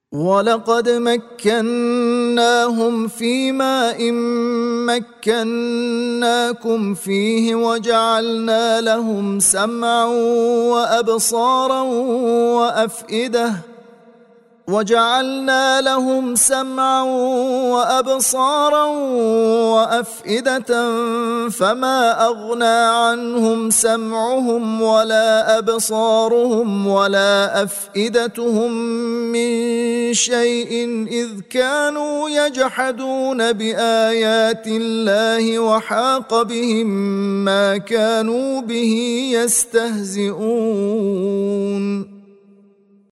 ولقد مكناهم في ماء مكناكم فيه وجعلنا لهم سمعا وأبصارا وأفئدة فما أغنى عنهم سمعهم ولا أبصارهم ولا أفئدتهم من شيء إذ كانوا يجحدون بآيات الله وحاق بهم ما كانوا به يستهزئون